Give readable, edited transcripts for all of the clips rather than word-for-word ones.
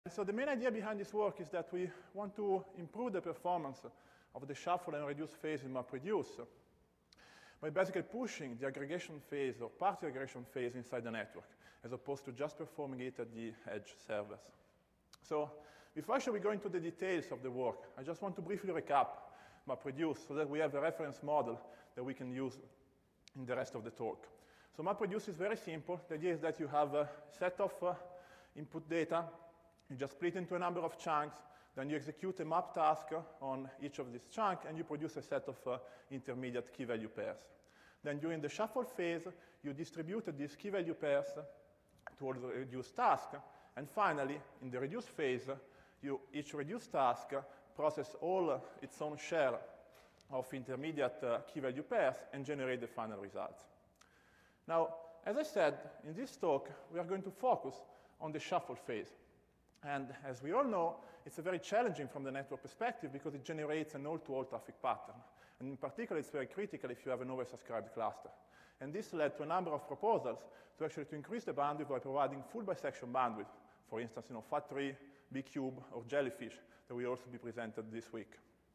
So the main idea behind this work is that we want to improve the performance of the shuffle and reduce phase in MapReduce by basically pushing the aggregation phase or party aggregation phase inside the network, as opposed to just performing it at the edge servers. So before actually we go into the details of the work, I just want to briefly recap MapReduce so that we have a reference model that we can use in the rest of the talk. So MapReduce is very simple. The idea is that you have a set of input data. You just split into a number of chunks. Then you execute a map task on each of these chunks, and you produce a set of intermediate key-value pairs. Then during the shuffle phase, you distribute these key-value pairs towards the reduced task. And finally, in the reduced phase, each reduced task process all its own share of intermediate key-value pairs and generate the final result. Now, as I said, in this talk, we are going to focus on the shuffle phase. And as we all know, it's very challenging from the network perspective because it generates an all-to-all traffic pattern. And in particular, it's very critical if you have an oversubscribed cluster. And this led to a number of proposals to increase the bandwidth by providing full bisection bandwidth. For instance, FAT3, bcube, or Jellyfish that will also be presented this week.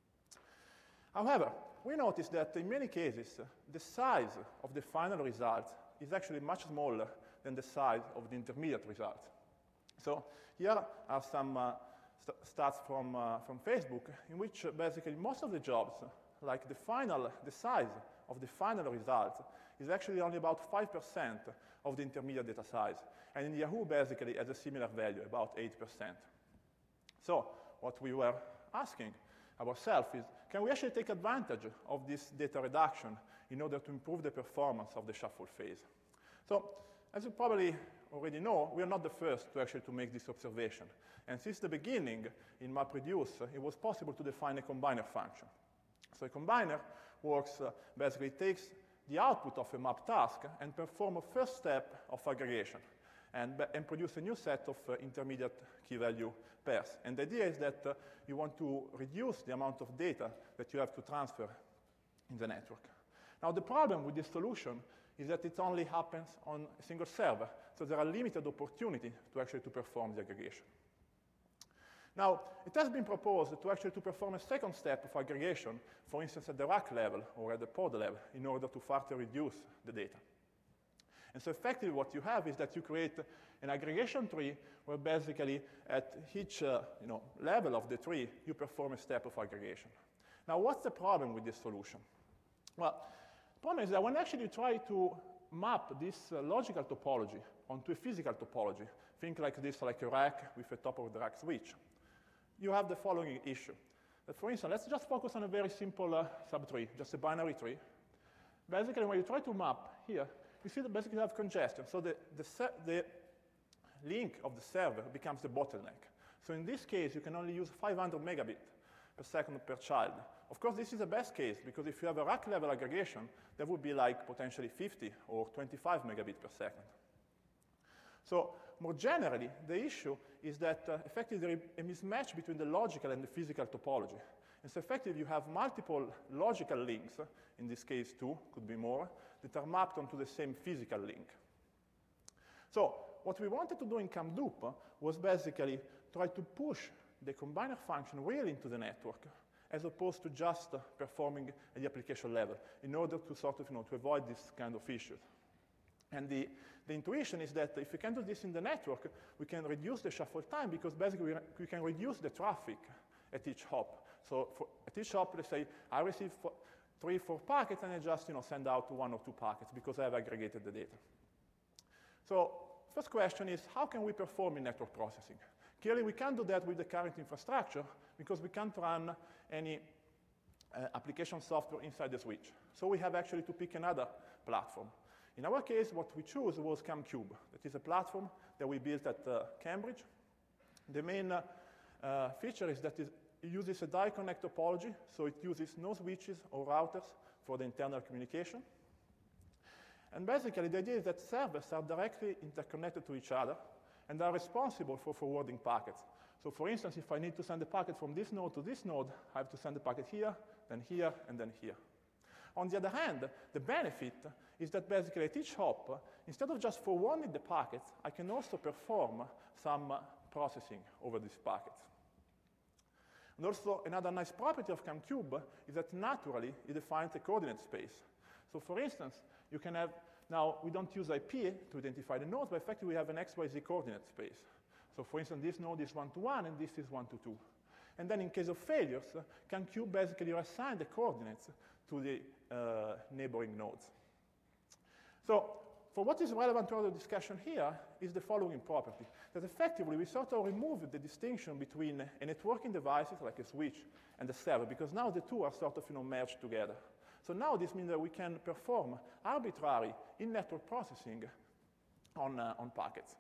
However, we noticed that in many cases, the size of the final result is actually much smaller than the size of the intermediate result. So here are some stats from Facebook in which basically most of the jobs, like the size of the final result is actually only about 5% of the intermediate data size. And in Yahoo, basically, has a similar value, about 8%. So what we were asking ourselves is, can we actually take advantage of this data reduction in order to improve the performance of the shuffle phase? So as you probably already know, we are not the first to make this observation. And since the beginning, in MapReduce, it was possible to define a combiner function. So a combiner works, basically takes the output of a map task and perform a first step of aggregation and produce a new set of intermediate key-value pairs. And the idea is that you want to reduce the amount of data that you have to transfer in the network. Now, the problem with this solution is that it only happens on a single server, so there are limited opportunities to perform the aggregation. Now, it has been proposed to perform a second step of aggregation, for instance, at the rack level or at the pod level, in order to further reduce the data. And so effectively what you have is that you create an aggregation tree where basically at each level of the tree, you perform a step of aggregation. Now, what's the problem with this solution? Well, the problem is that when actually you try to map this logical topology onto a physical topology, think like this, like a rack with a top of the rack switch, you have the following issue. That, for instance, let's just focus on a very simple subtree, just a binary tree. Basically, when you try to map here, you see that basically you have congestion. So the link of the server becomes the bottleneck. So in this case, you can only use 500 megabit per second per child. Of course, this is the best case, because if you have a rack level aggregation, that would be like potentially 50 or 25 megabit per second. So more generally, the issue is that effectively there is a mismatch between the logical and the physical topology. And so effectively you have multiple logical links, in this case 2, could be more, that are mapped onto the same physical link. So what we wanted to do in CAMDUP was basically try to push the combiner function really into the network, as opposed to just performing at the application level, in order to to avoid this kind of issues. And the intuition is that if we can do this in the network, we can reduce the shuffle time, because basically we can reduce the traffic at each hop. So at each hop, let's say I receive 3-4 packets, and I just send out 1 or 2 packets because I have aggregated the data. So first question is, how can we perform in network processing? Clearly, we can't do that with the current infrastructure because we can't run any application software inside the switch. So we have actually to pick another platform. In our case, what we chose was CAMCube. That is a platform that we built at Cambridge. The main feature is that it uses a die connect topology, so it uses no switches or routers for the internal communication. And basically, the idea is that servers are directly interconnected to each other and are responsible for forwarding packets. So for instance, if I need to send a packet from this node to this node, I have to send the packet here, and then here. On the other hand, the benefit is that basically at each hop, instead of just forwarding the packets, I can also perform some processing over these packets. And also, another nice property of CamCube is that naturally it defines a coordinate space. So for instance, you can have, now we don't use IP to identify the nodes, but effectively we have an XYZ coordinate space. So for instance, this node is 1 to 1, and this is 1 to 2. And then in case of failures, CamCube basically reassign the coordinates to the neighboring nodes. So for what is relevant to our discussion here is the following property, that effectively we sort of remove the distinction between a networking devices like a switch and a server, because now the two are sort of merged together. So now this means that we can perform arbitrary in-network processing on packets.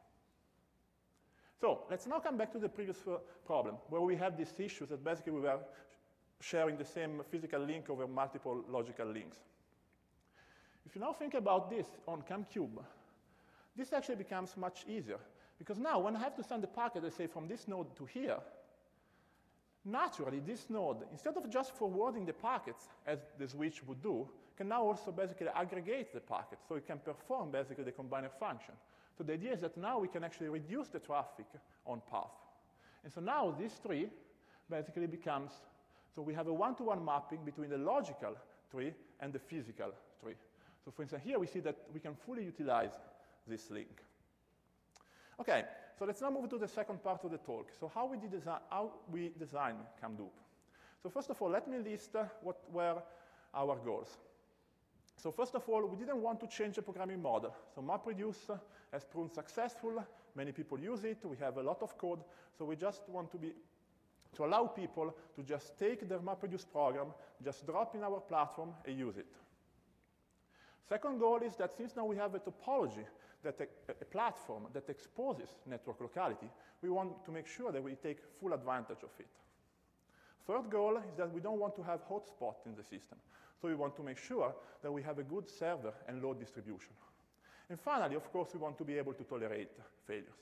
So let's now come back to the previous problem, where we have these issues that basically we were sharing the same physical link over multiple logical links. If you now think about this on CamCube, this actually becomes much easier, because now when I have to send a packet, let's say from this node to here, naturally this node, instead of just forwarding the packets as the switch would do, can now also basically aggregate the packets, so it can perform basically the combiner function. So the idea is that now we can actually reduce the traffic on path. And so now this tree basically becomes, so we have a one-to-one mapping between the logical tree and the physical tree. So for instance, here we see that we can fully utilize this link. Okay, so let's now move to the second part of the talk. So how we design CamDup. So first of all, let me list what were our goals. So first of all, we didn't want to change the programming model. So MapReduce has proven successful. Many people use it. We have a lot of code. So we just want to allow people to just take their MapReduce program, just drop in our platform and use it. Second goal is that since now we have a topology, that a platform that exposes network locality, we want to make sure that we take full advantage of it. Third goal is that we don't want to have hotspots in the system. So we want to make sure that we have a good server and load distribution. And finally, of course, we want to be able to tolerate failures.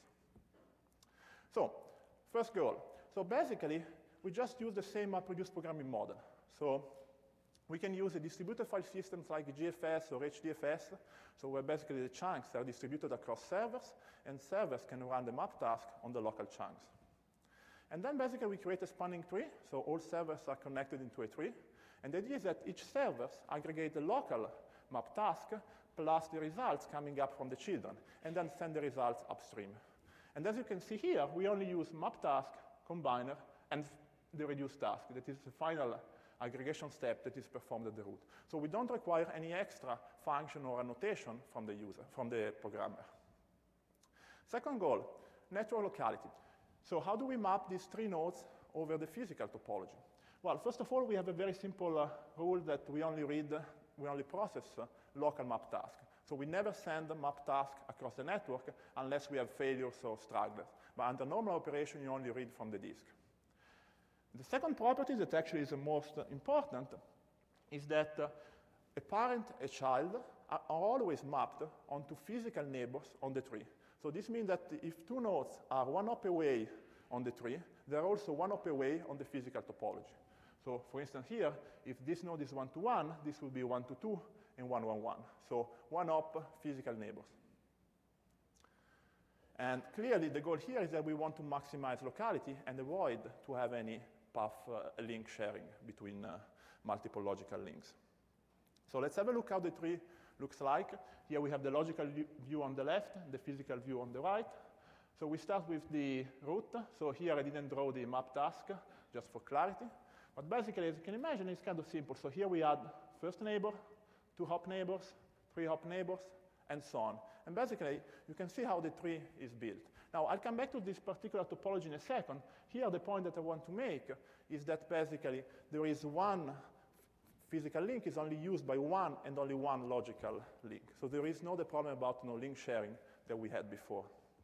So first goal. So basically, we just use the same MapReduce programming model. So we can use a distributed file systems like GFS or HDFS, so where basically the chunks are distributed across servers, and servers can run the map task on the local chunks. And then basically we create a spanning tree, so all servers are connected into a tree, and the idea is that each server aggregates the local map task plus the results coming up from the children, and then send the results upstream. And as you can see here, we only use map task, combiner, and the reduce task. That is the final aggregation step that is performed at the root. So we don't require any extra function or annotation from the user, from the programmer. Second goal, network locality. So how do we map these three nodes over the physical topology? Well, first of all, we have a very simple rule that we only process local map task. So we never send a map task across the network unless we have failures or stragglers. But under normal operation, you only read from the disk. The second property that actually is the most important is that a parent and child are always mapped onto physical neighbors on the tree. So this means that if two nodes are one hop away on the tree, they're also one hop away on the physical topology. So for instance here, if this node is 1 to 1, this will be 1 to 2 and 1, 1, 1. So one hop physical neighbors. And clearly the goal here is that we want to maximize locality and avoid to have any path link sharing between multiple logical links. So let's have a look how the tree looks like. Here we have the logical view on the left, the physical view on the right. So we start with the root. So here I didn't draw the map task, just for clarity. But basically, as you can imagine, it's kind of simple. So here we add first neighbor, 2 hop neighbors, 3 hop neighbors, and so on. And basically, you can see how the tree is built. Now, I'll come back to this particular topology in a second. Here, the point that I want to make is that basically there is one physical link is only used by one and only one logical link. So there is no the problem about link sharing that we had before.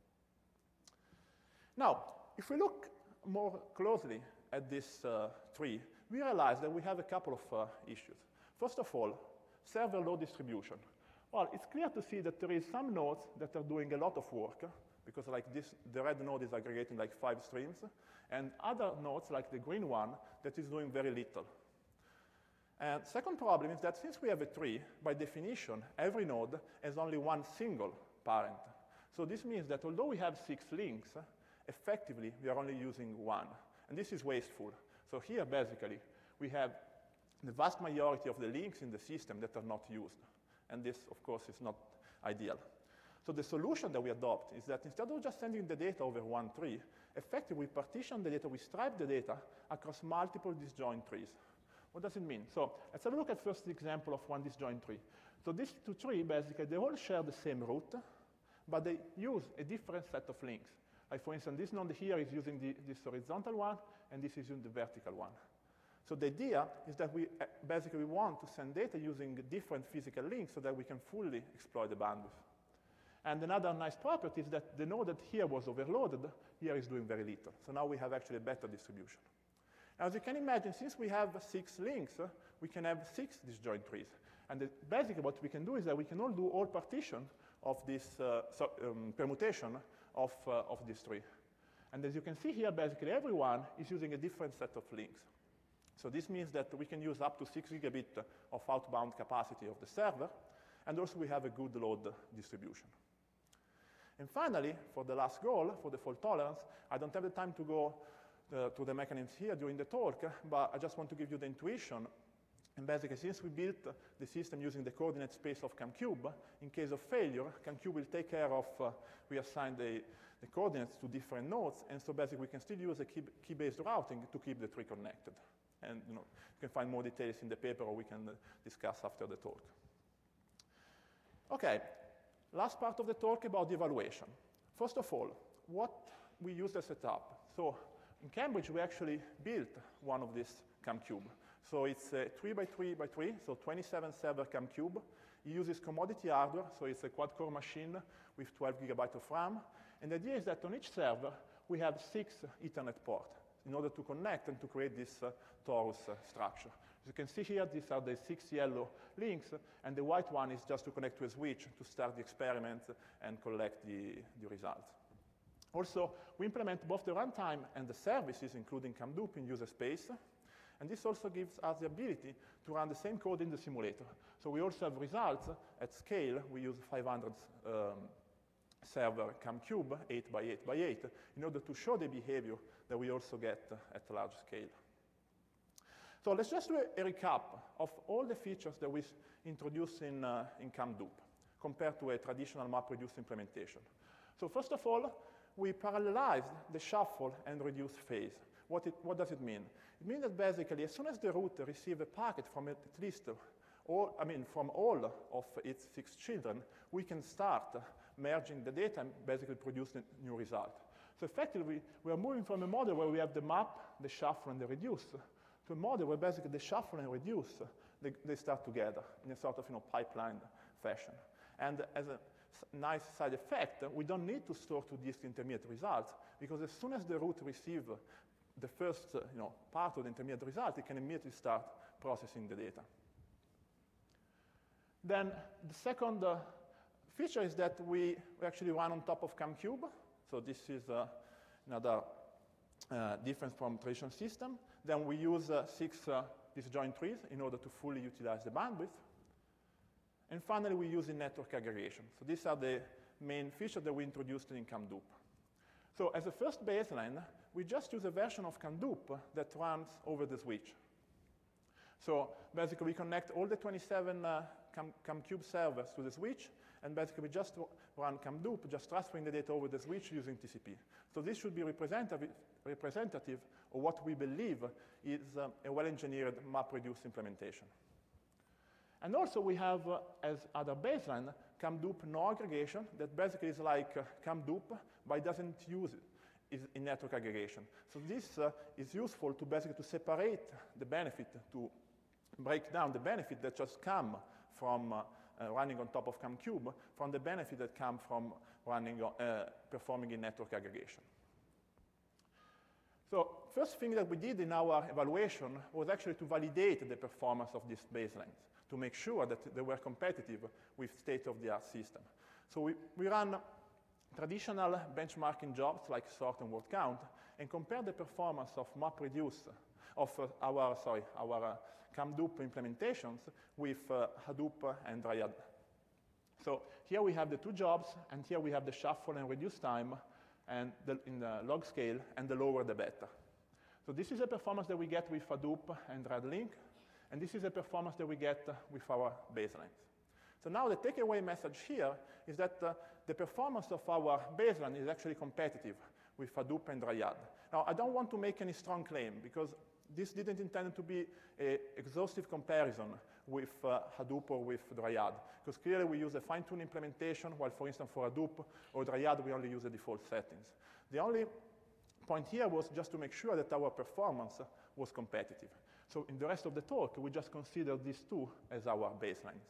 Now, if we look more closely at this tree, we realize that we have a couple of issues. First of all, server load distribution. Well, it's clear to see that there is some nodes that are doing a lot of work, because like this, the red node is aggregating like 5 streams, and other nodes, like the green one, that is doing very little. And second problem is that since we have a tree, by definition, every node has only one single parent. So this means that although we have 6 links, effectively, we are only using one. And this is wasteful. So here, basically, we have the vast majority of the links in the system that are not used. And this, of course, is not ideal. So the solution that we adopt is that instead of just sending the data over one tree, effectively we partition the data, we stripe the data across multiple disjoint trees. What does it mean? So let's have a look at first the example of one disjoint tree. So these two trees, basically, they all share the same root, but they use a different set of links. Like, for instance, this node here is using this horizontal one, and this is using the vertical one. So the idea is that we basically want to send data using different physical links so that we can fully exploit the bandwidth. And another nice property is that the node that here was overloaded, here is doing very little. So now we have actually a better distribution. As you can imagine, since we have 6 links, we can have 6 disjoint trees. And basically what we can do is that we can do all partition of this permutation of this tree. And as you can see here, basically everyone is using a different set of links. So this means that we can use up to 6 gigabit of outbound capacity of the server, and also we have a good load distribution. And finally, for the last goal, for the fault tolerance, I don't have the time to go to the mechanisms here during the talk, but I just want to give you the intuition. And basically, since we built the system using the coordinate space of CamCube, in case of failure, CamCube will take care of, we assign the coordinates to different nodes, and so basically we can still use a key-based routing to keep the tree connected. And you can find more details in the paper, or we can discuss after the talk. Okay, last part of the talk about the evaluation. First of all, what we use as setup. So in Cambridge, we actually built one of these CamCube. So it's a 3 by 3 by 3, so 27 server CamCube. It uses commodity hardware, so it's a quad-core machine with 12 gigabytes of RAM. And the idea is that on each server, we have 6 Ethernet ports in order to connect and to create this torus structure. As you can see here, these are the 6 yellow links, and the white one is just to connect to a switch to start the experiment and collect the results. Also, we implement both the runtime and the services, including CamDup, in user space. And this also gives us the ability to run the same code in the simulator. So we also have results at scale. We use 500 server CamCube, 8 by 8 by 8, in order to show the behavior that we also get at a large scale. So let's just do a recap of all the features that we introduced in CamDup compared to a traditional MapReduce implementation. So first of all, we parallelized the shuffle and reduce phase. What does it mean? It means that basically, as soon as the router receives a packet from at least, from all of its 6 children, we can start merging the data and basically produce a new result. So effectively, we are moving from a model where we have the map, the shuffle, and the reduce, to a model where basically the shuffle and reduce, they start together in a sort of pipeline fashion. And as a nice side effect, we don't need to store to disk intermediate results, because as soon as the root receives the first part of the intermediate result, it can immediately start processing the data. Then the second feature is that we actually run on top of CamCube. So this is another difference from traditional system. Then we use 6 disjoint trees in order to fully utilize the bandwidth. And finally, we use in-network aggregation. So these are the main features that we introduced in CamDup. So as a first baseline, we just use a version of CamDup that runs over the switch. So basically, we connect all the 27 CamCube servers to the switch, and basically we just run CamDup, just transferring the data over the switch using TCP. So this should be representative of what we believe is a well-engineered MapReduce implementation. And also we have, as other baseline, CamDup no aggregation, that basically is like CamDup, but it doesn't use in-network aggregation. So this is useful to basically to separate the benefit, to break down the benefit that just come from running on top of CamCube from the benefit that come from running, performing in-network aggregation. So first thing that we did in our evaluation was actually to validate the performance of these baselines, to make sure that they were competitive with state-of-the-art system. So we ran traditional benchmarking jobs like sort and word count, and compare the performance of MapReduce, of our CamDup implementations with Hadoop and Dryad. So here we have the 2 jobs, and here we have the shuffle and reduce time and in the log scale, and the lower the better. So this is a performance that we get with Hadoop and RedLink, and this is a performance that we get with our baselines. So now the takeaway message here is that the performance of our baseline is actually competitive with Hadoop and Rayad. Now, I don't want to make any strong claim, because this didn't intend to be an exhaustive comparison with Hadoop or with Rayad, because clearly we use a fine-tuned implementation, while, for instance, for Hadoop or Rayad, we only use the default settings. The only point here was just to make sure that our performance was competitive. So in the rest of the talk, we just consider these two as our baselines.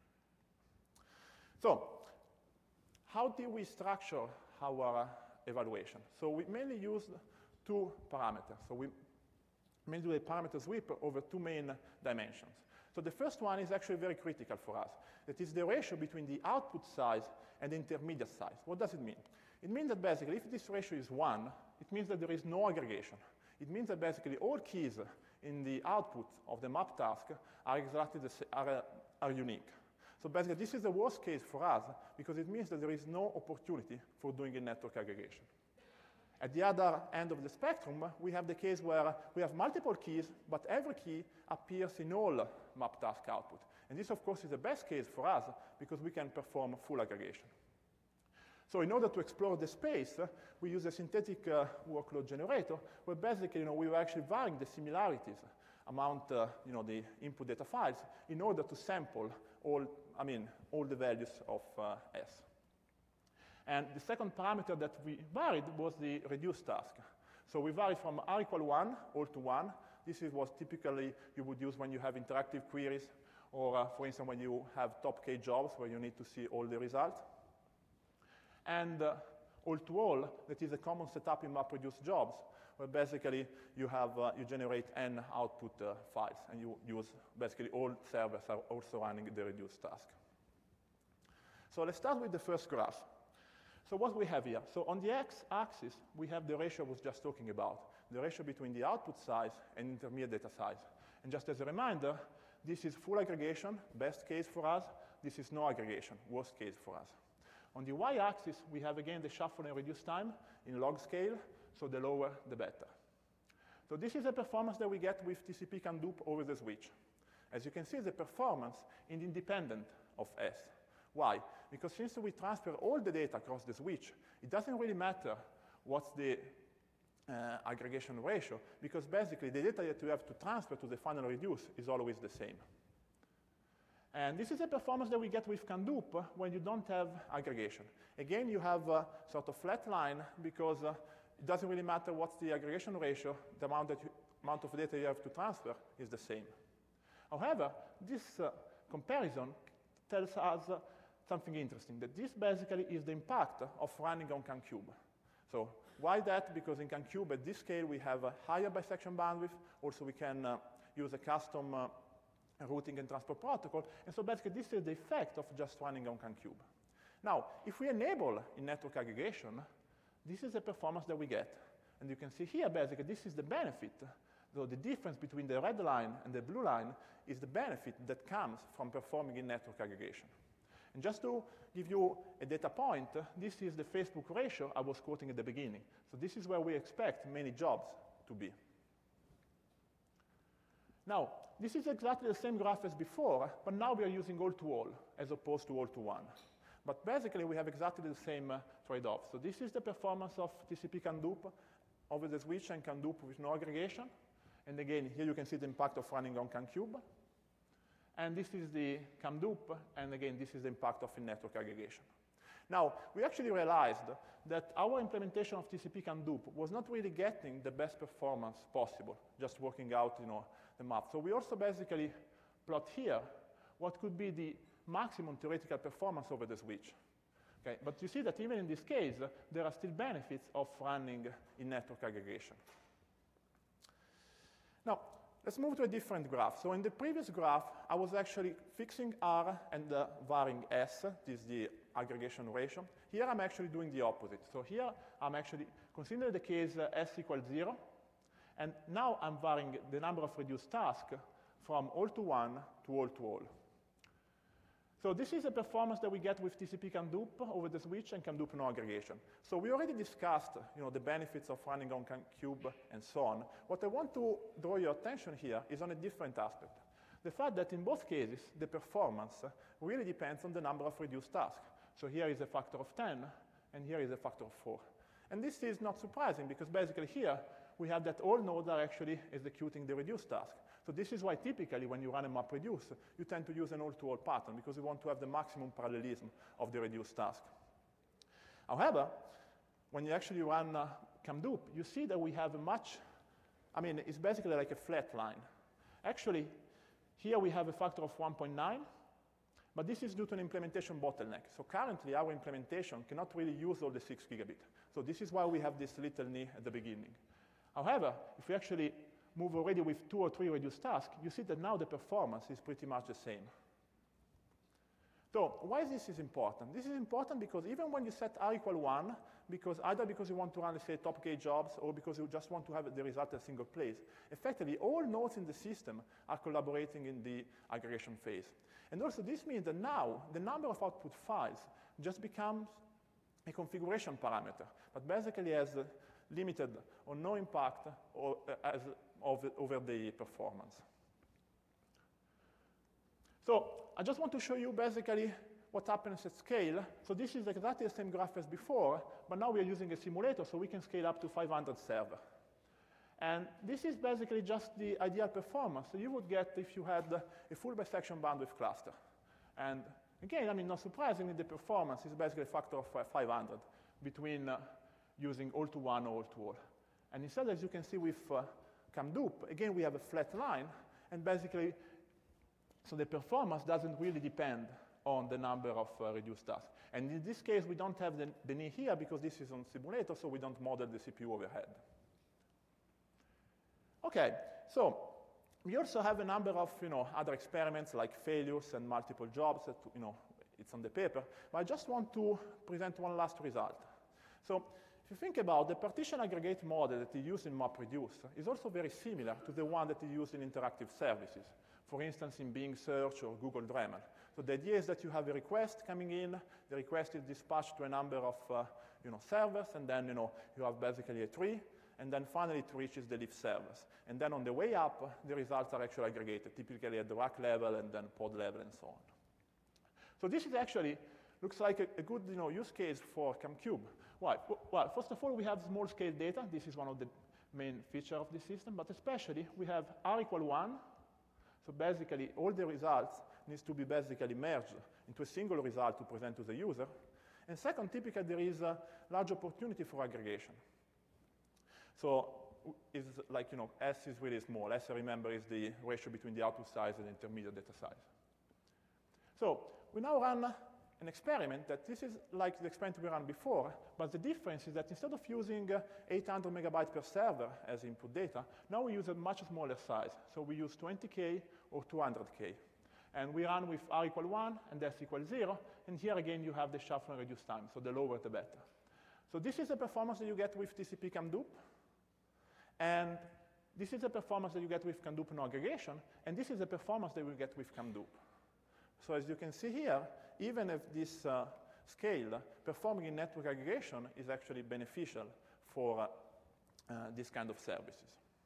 So how did we structure our evaluation? So we mainly used two parameters. So we mainly do a parameter sweep over two main dimensions. So the first one is actually very critical for us. That is the ratio between the output size and the intermediate size. What does it mean? It means that basically if this ratio is 1, it means that there is no aggregation. It means that basically all keys in the output of the map task are exactly the same, are unique. So basically this is the worst case for us, because it means that there is no opportunity for doing a network aggregation. At the other end of the spectrum, we have the case where we have multiple keys, but every key appears in all map task output. And this, of course, is the best case for us, because we can perform full aggregation. So in order to explore the space, we use a synthetic workload generator, where basically we were actually varying the similarities among the input data files in order to sample all the values of S. And the second parameter that we varied was the reduced task. So we varied from R equal 1 all to 1. This is what typically you would use when you have interactive queries, or for instance, when you have top K jobs where you need to see all the results. And all to all, that is a common setup in MapReduce jobs, where basically you generate n output files, and you use basically all servers are also running the reduced task. So let's start with the first graph. So what we have here? So on the x-axis, we have the ratio I was just talking about, the ratio between the output size and intermediate data size. And just as a reminder, this is full aggregation, best case for us. This is no aggregation, worst case for us. On the y-axis, we have again the shuffle and reduce time in log scale, so the lower, the better. So this is a performance that we get with TCP Candup over the switch. As you can see, the performance is independent of S. Why? Because since we transfer all the data across the switch, it doesn't really matter what's the aggregation ratio, because basically the data that you have to transfer to the final reduce is always the same. And this is a performance that we get with Candup when you don't have aggregation. Again, you have a sort of flat line, because it doesn't really matter what's the aggregation ratio, the amount of data you have to transfer is the same. However, this comparison tells us something interesting, that this basically is the impact of running on CanCube. So why that? Because in CanCube, at this scale, we have a higher bisection bandwidth. Also, we can use a custom routing and transport protocol. And so basically, this is the effect of just running on CanCube. Now, if we enable in-network aggregation, this is the performance that we get. And you can see here, basically, this is the benefit. So the difference between the red line and the blue line is the benefit that comes from performing in-network aggregation. And just to give you a data point, this is the Facebook ratio I was quoting at the beginning. So this is where we expect many jobs to be. Now, this is exactly the same graph as before, but now we are using all-to-all as opposed to all-to-one. But basically, we have exactly the same trade-off. So this is the performance of TCP Candup over the switch and Candup with no aggregation. And again, here you can see the impact of running on CanCube. And this is the Candup, and again, this is the impact of in-network aggregation. Now, we actually realized that our implementation of TCP Candup was not really getting the best performance possible, just working out the map. So we also basically plot here what could be the maximum theoretical performance over the switch. Okay? But you see that even in this case, there are still benefits of running in-network aggregation. Now, let's move to a different graph. So in the previous graph, I was actually fixing R and varying S. This is the aggregation ratio. Here, I'm actually doing the opposite. So here, I'm actually considering the case S equals 0. And now I'm varying the number of reduced tasks from all to one to all to all. So this is the performance that we get with TCP CAMDUP over the switch and CAMDUP no aggregation. So we already discussed the benefits of running on CAMCube and so on. What I want to draw your attention here is on a different aspect. The fact that in both cases, the performance really depends on the number of reduced tasks. So here is a factor of 10, and here is a factor of 4. And this is not surprising, because basically here, we have that all nodes are actually executing the reduced task. So this is why typically when you run a MapReduce, you tend to use an all-to-all pattern, because you want to have the maximum parallelism of the reduced task. However, when you actually run CAMDUP, you see that we have a much, it's basically like a flat line. Actually, here we have a factor of 1.9, but this is due to an implementation bottleneck. So currently, our implementation cannot really use all the 6 gigabit. So this is why we have this little knee at the beginning. However, if we actually move already with 2 or 3 reduced tasks, you see that now the performance is pretty much the same. So why this is important? This is important because even when you set R equal 1, either because you want to run, let's say, top K jobs, or because you just want to have the result in a single place, effectively all nodes in the system are collaborating in the aggregation phase. And also this means that now the number of output files just becomes a configuration parameter, but basically has limited or no impact over the performance. So I just want to show you basically what happens at scale. So this is exactly the same graph as before, but now we are using a simulator, so we can scale up to 500 servers. And this is basically just the ideal performance that you would get if you had a full bisection bandwidth cluster. And again, not surprisingly, the performance is basically a factor of 500 between using all-to-one or all-to-all. And instead, as you can see with CAMDUP, again, we have a flat line, and basically, so the performance doesn't really depend on the number of reduced tasks. And in this case, we don't have the knee here because this is on simulator, so we don't model the CPU overhead. Okay, so we also have a number of other experiments like failures and multiple jobs that it's on the paper, but I just want to present one last result. So if you think about the partition aggregate model that is used in MapReduce is also very similar to the one that is used in interactive services, for instance in Bing Search or Google Dremel. So the idea is that you have a request coming in, the request is dispatched to a number of servers, and then you have basically a tree, and then finally it reaches the leaf servers. And then on the way up, the results are actually aggregated, typically at the rack level and then pod level and so on. So this is actually looks like a good use case for CAMCube. Why? Well, first of all, we have small-scale data. This is one of the main features of the system, but especially we have R equal 1. So basically, all the results needs to be basically merged into a single result to present to the user. And second, typically, there is a large opportunity for aggregation. So it's like, S is really small. S, I remember, is the ratio between the output size and the intermediate data size. So we now run an experiment that this is like the experiment we ran before, but the difference is that instead of using 800 megabytes per server as input data, now we use a much smaller size. So we use 20K or 200K. And we run with R equal 1 and S equal 0, and here again you have the shuffle and reduce time, so the lower the better. So this is the performance that you get with TCP CAMDUP, and this is the performance that you get with CAMDUP no aggregation, and this is the performance that we get with CAMDUP. So as you can see here, even if this scale, performing in network aggregation is actually beneficial for this kind of services.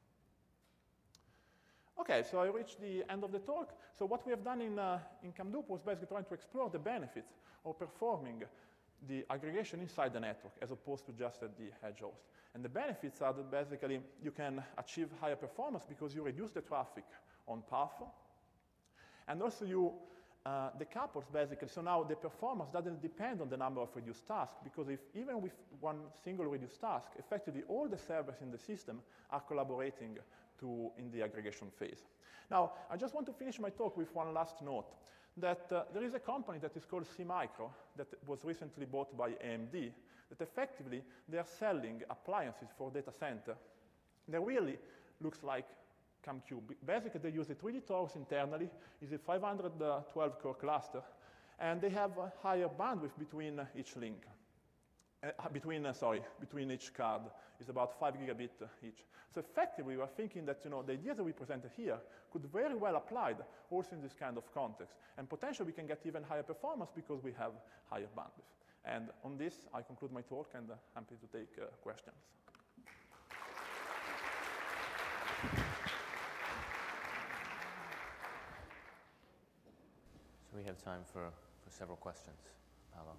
Okay, so I reached the end of the talk. So what we have done in CAMDUP was basically trying to explore the benefits of performing the aggregation inside the network as opposed to just at the edge host. And the benefits are that basically you can achieve higher performance because you reduce the traffic on path. And also you decouples basically, so now the performance doesn't depend on the number of reduced tasks, because if even with one single reduced task, effectively all the servers in the system are collaborating in the aggregation phase. Now, I just want to finish my talk with one last note, that there is a company that is called SeaMicro that was recently bought by AMD, that effectively they are selling appliances for data center that really looks like CAMCube. Basically, they use the 3D torus internally. It's a 512 core cluster, and they have a higher bandwidth between each link. between each card is about 5 gigabit each. So effectively, we are thinking that the ideas that we presented here could very well applied also in this kind of context. And potentially we can get even higher performance because we have higher bandwidth. And on this, I conclude my talk, and I'm happy to take questions. So we have time for several questions. Paolo.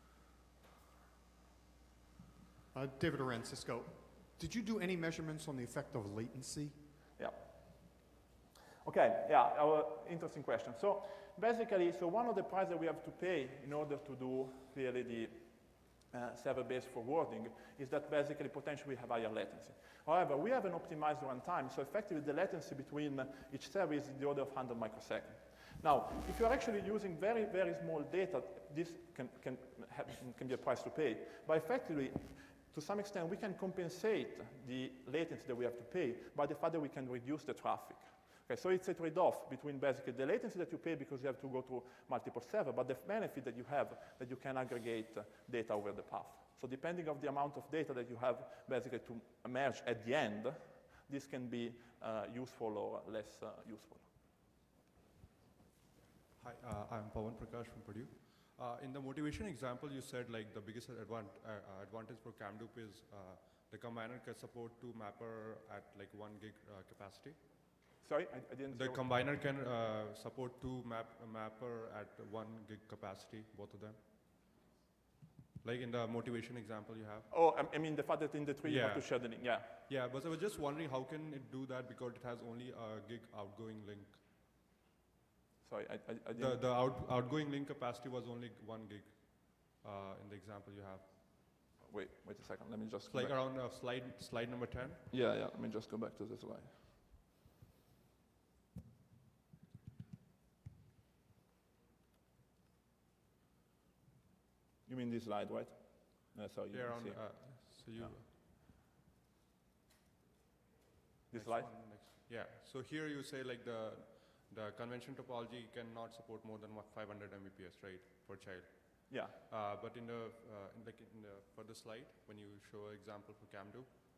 David Oren, Cisco. Did you do any measurements on the effect of latency? Yeah. Okay, yeah, interesting question. So basically, one of the prices that we have to pay in order to do clearly the server-based forwarding is that basically potentially we have higher latency. However, we have an optimized runtime, so effectively the latency between each server is in the order of 100 microseconds. Now, if you're actually using very, very small data, this can be a price to pay. But effectively, to some extent, we can compensate the latency that we have to pay by the fact that we can reduce the traffic. Okay, so it's a trade-off between basically the latency that you pay because you have to go to multiple servers, but the benefit that you have that you can aggregate data over the path. So depending on the amount of data that you have basically to merge at the end, this can be useful or less useful. Hi, I'm Pawan Prakash from Purdue. In the motivation example, you said like the biggest advantage for Kamdup is the combiner can support 2 mapper at like 1 gig capacity. Sorry, I didn't. The combiner can support 2 mapper at 1 gig capacity, both of them. Like in the motivation example you have. Oh, I mean the fact that in the tree you want to share the link, yeah. Yeah, but I was just wondering how can it do that because it has only a gig outgoing link. Sorry, I didn't. The outgoing link capacity was only 1 gig in the example you have. Wait a second. Let me just. It's like around slide number 10. Yeah. Let me just go back to this slide. You mean this slide, right? Sorry. Yeah, around. So you. This slide. Yeah. So here you say like the convention topology cannot support more than 500 Mbps, right, per child. Yeah. But in the further slide, when you show an example for Kamdup.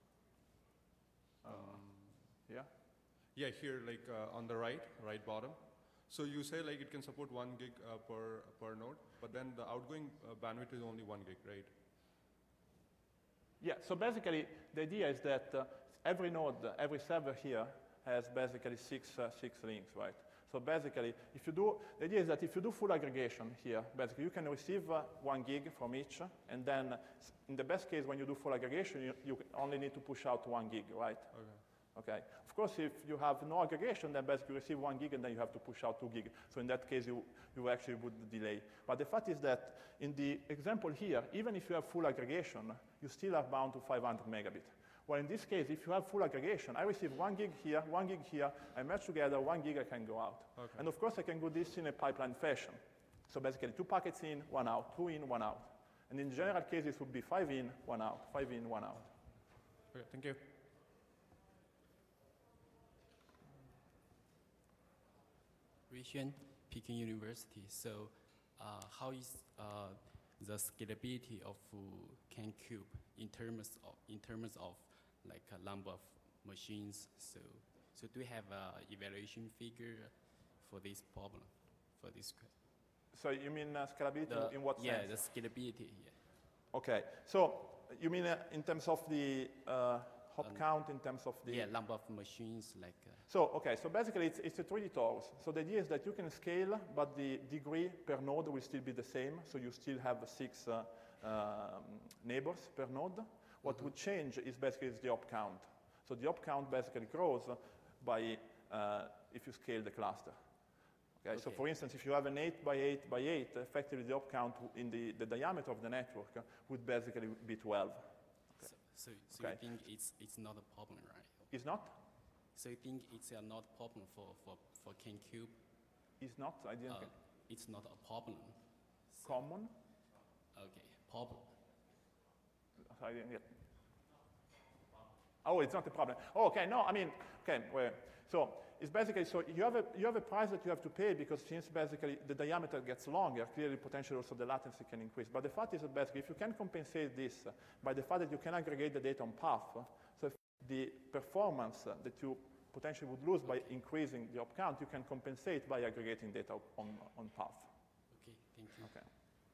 Yeah. Yeah, here like on the right bottom. So you say like it can support 1 gig per node, but then the outgoing bandwidth is only 1 gig, right? Yeah. So basically, the idea is that every node, every server here has basically six links, right? So basically, the idea is that if you do full aggregation here, basically you can receive 1 gig from each, and then in the best case, when you do full aggregation, you only need to push out 1 gig, right? Okay. Of course, if you have no aggregation, then basically you receive 1 gig, and then you have to push out 2 gig. So in that case, you actually would delay. But the fact is that in the example here, even if you have full aggregation, you still are bound to 500 megabit. Well, in this case, if you have full aggregation, I receive 1 gig here, 1 gig here, I merge together, 1 gig I can go out. Okay. And of course, I can do this in a pipeline fashion. So basically, 2 packets in, 1 out, 2 in, 1 out. And in general cases, it would be 5 in, 1 out, 5 in, 1 out. Okay, thank you. Ruixuan, Peking University. So how is the scalability of CanCube in terms of like a number of machines? So do we have an evaluation figure for this problem, for this question? So you mean scalability in what sense? Yeah, the scalability, yeah. Okay, so you mean in terms of the hop count, in terms of the... Yeah, number of machines, like... So basically it's a 3D torus. So the idea is that you can scale, but the degree per node will still be the same. So you still have 6 neighbors per node. What would change is basically the hop count. So the hop count basically grows by if you scale the cluster. Okay. So for instance, if you have an 8 by 8 by 8, effectively the hop count in the diameter of the network would basically be 12. Okay. So you think it's not a problem, right? It's not? So you think it's not a problem for CanCube? It's not? I didn't get... It's not a problem. So common? Okay, problem. I didn't get... Oh, it's not a problem. Oh, okay, no, I mean, okay, well, so it's basically, so you have a price that you have to pay because since basically the diameter gets longer, clearly potentially also the latency can increase. But the fact is that basically if you can compensate this by the fact that you can aggregate the data on path, so if the performance that you potentially would lose by increasing the hop count, you can compensate by aggregating data on path. Okay, thank you. Okay.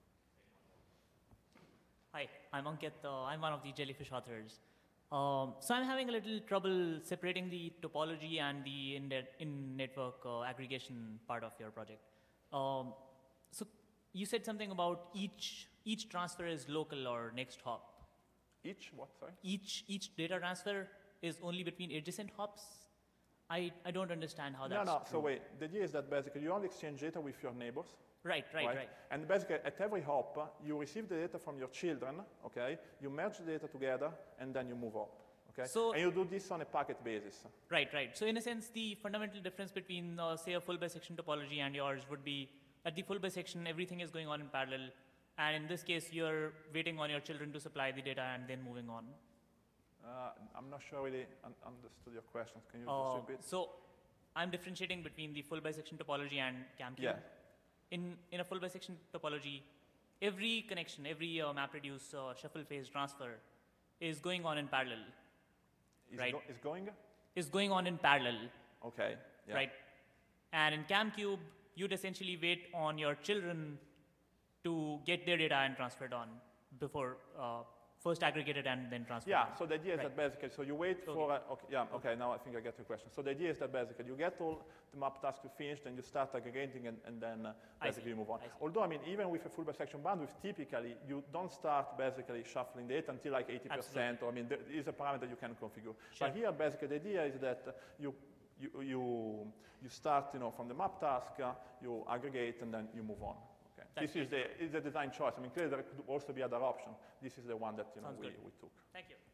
Hi, I'm Ankit. I'm one of the Jellyfish authors. So I'm having a little trouble separating the topology and the in-network aggregation part of your project. So you said something about each transfer is local or next hop. Each what, sorry? Each data transfer is only between adjacent hops? I don't understand how that's No, true. so wait, the idea is that basically you only exchange data with your neighbors. Right. And basically, at every hop, you receive the data from your children, okay? You merge the data together, and then you move up, okay? So, and you do this on a packet basis. Right. So in a sense, the fundamental difference between, say, a full bisection topology and yours would be, at the full bisection, everything is going on in parallel, and in this case, you're waiting on your children to supply the data and then moving on. I'm not sure really understood your questions. Can you just repeat? So I'm differentiating between the full bisection topology and CamCube. Yeah. In a full bisection topology, every connection, every MapReduce shuffle phase transfer is going on in parallel. Right. Is Is going on in parallel. Okay. Yeah. Right. And in CamCube, you'd essentially wait on your children to get their data and transferred on before first aggregated and then transferred. Yeah, so the idea is Right. that basically, so you wait for, okay, now I think I get your question. So the idea is that basically you get all the map tasks finished and you start aggregating and then basically you move on. Although, I mean, even with a full bisection bandwidth, typically you don't start basically shuffling data until like 80%, Absolutely. or I mean, there is a parameter you can configure. Sure. But here, basically, the idea is that you start, from the map task, you aggregate, and then you move on. This is the design choice. I mean, clearly there could also be other options. This is the one that we took. Thank you.